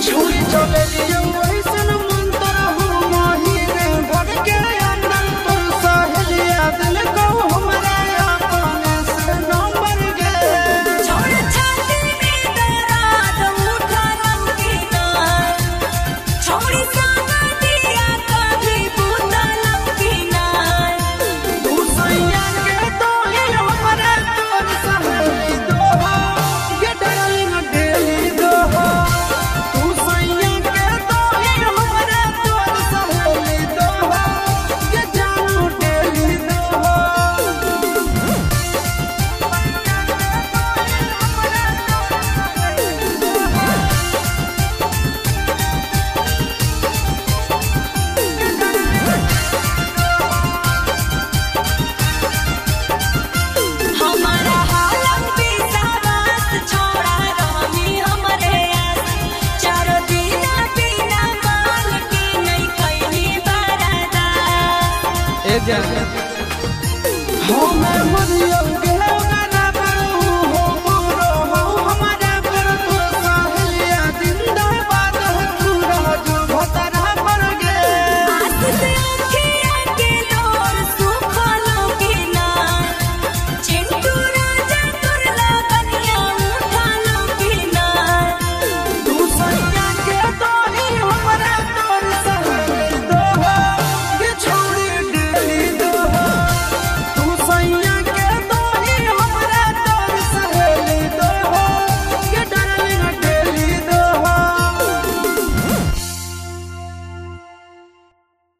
छुरी चले लियो ऐसन मंत्र हो माही रे भर के अंदर तो सहेलिया दिल को हमरा अपने से नंबर गे छोड़ छाती में दर्द उठा लंकी ना छोड़ी सामा दिया कभी बूता लंकी ना तू सैया के तो ही हमरा तोर सहेली दो ये डार्लिंग डेली दो तू सैया के तो ही हमरा तोर सहेली दो ये जानू डेली दो हमारा हालम विश्वास छोड़ा रही हमरे आस चारों दिन बिना मांग के नहीं कैली बरादा ए जा हो मैं मरियम